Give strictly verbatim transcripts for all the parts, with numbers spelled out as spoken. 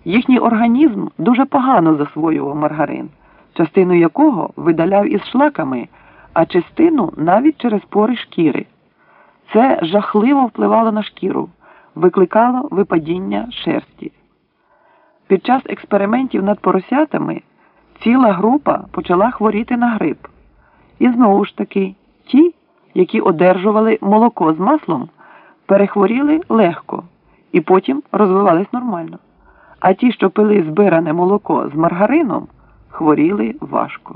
Їхній організм дуже погано засвоював маргарин, частину якого видаляв із шлаками, а частину навіть через пори шкіри. Це жахливо впливало на шкіру, викликало випадіння шерсті. Під час експериментів над поросятами ціла група почала хворіти на грип. І знову ж таки, ті, які одержували молоко з маслом, перехворіли легко і потім розвивались нормально. А ті, що пили збиране молоко з маргарином, хворіли важко.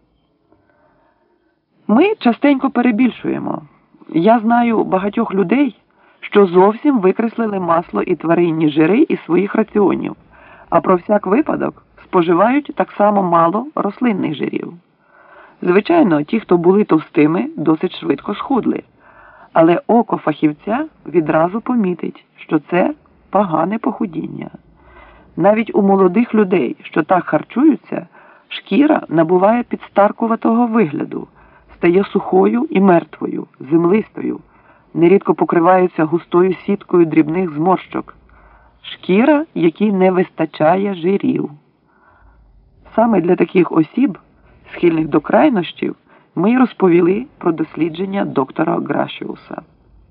Ми частенько перебільшуємо. Я знаю багатьох людей, що зовсім викреслили масло і тваринні жири із своїх раціонів, а про всяк випадок споживають так само мало рослинних жирів. Звичайно, ті, хто були товстими, досить швидко схудли. Але око фахівця відразу помітить, що це погане похудіння. Навіть у молодих людей, що так харчуються, шкіра набуває підстаркуватого вигляду, стає сухою і мертвою, землистою, нерідко покривається густою сіткою дрібних зморщок. Шкіра, якій не вистачає жирів. Саме для таких осіб, схильних до крайнощів, ми й розповіли про дослідження доктора Грашіуса.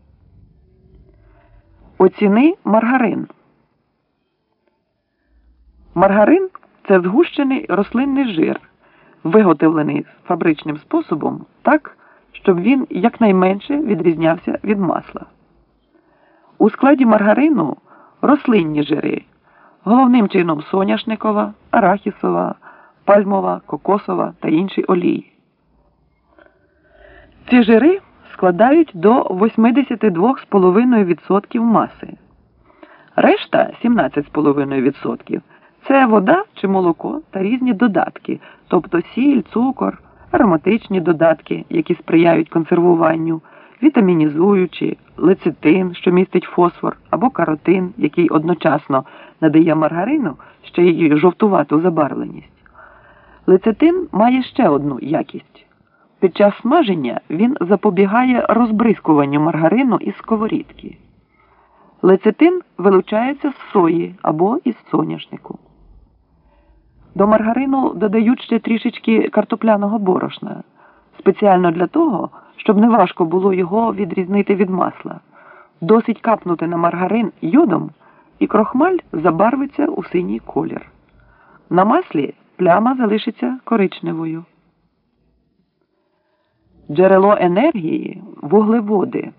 Оціни маргарин. Маргарин – це згущений рослинний жир, виготовлений фабричним способом так, щоб він якнайменше відрізнявся від масла. У складі маргарину рослинні жири, головним чином соняшникова, арахісова, пальмова, кокосова та інші олії. Ці жири складають до вісімдесят два цілих п'ять десятих відсотка маси. Решта – сімнадцять цілих п'ять десятих відсотка – це вода чи молоко та різні додатки, тобто сіль, цукор, ароматичні додатки, які сприяють консервуванню, вітамінізуючі, лецитин, що містить фосфор, або каротин, який одночасно надає маргарину ще й жовтувату забарвленість. Лецитин має ще одну якість. Під час смаження він запобігає розбризкуванню маргарину із сковорідки. Лецитин вилучається з сої або із соняшнику. До маргарину додають ще трішечки картопляного борошна, спеціально для того, щоб неважко було його відрізнити від масла. Досить капнути на маргарин йодом, і крохмаль забарвиться у синій колір. На маслі пляма залишиться коричневою. Джерело енергії – вуглеводи.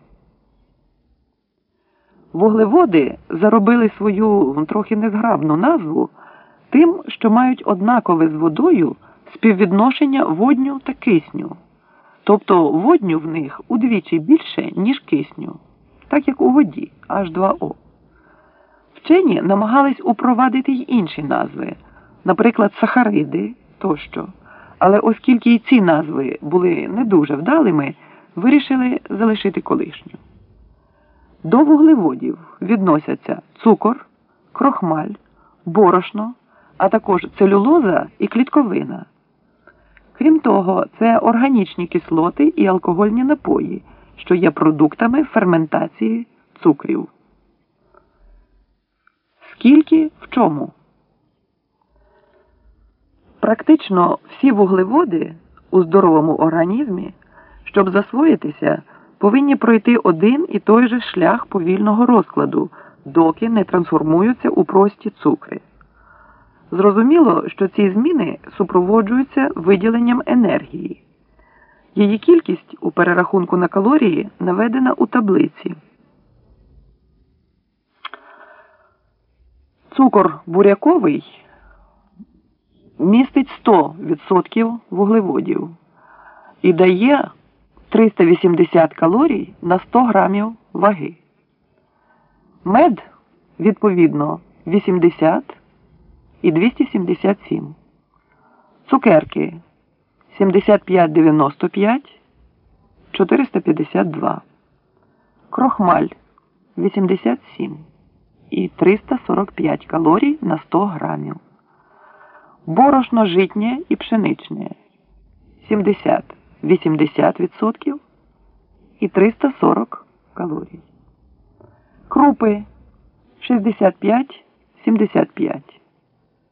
Вуглеводи заробили свою трохи незграбну назву тим, що мають однакове з водою співвідношення водню та кисню. Тобто водню в них удвічі більше, ніж кисню, так як у воді – Аш два О. Вчені намагались упровадити й інші назви, наприклад, сахариди тощо. Але оскільки і ці назви були не дуже вдалими, вирішили залишити колишню. До вуглеводів відносяться цукор, крохмаль, борошно, а також целюлоза і клітковина. Крім того, це органічні кислоти і алкогольні напої, що є продуктами ферментації цукрів. Скільки в чому? Практично всі вуглеводи у здоровому організмі, щоб засвоїтися, повинні пройти один і той же шлях повільного розкладу, доки не трансформуються у прості цукри. Зрозуміло, що ці зміни супроводжуються виділенням енергії. Її кількість у перерахунку на калорії наведена у таблиці. Цукор буряковий містить сто відсотків вуглеводів і дає триста вісімдесят калорій на сто грамів ваги. Мед, відповідно, вісімдесят і двісті сімдесят сім. Цукерки сімдесят п'ять дев'яносто п'ять, чотириста п'ятдесят два. Крохмаль вісімдесят сім і триста сорок п'ять калорій на сто грамів. Борошно житнє і пшеничне сімдесят - вісімдесят відсотків і триста сорок калорій. Крупи шістдесят п'ять - сімдесят п'ять.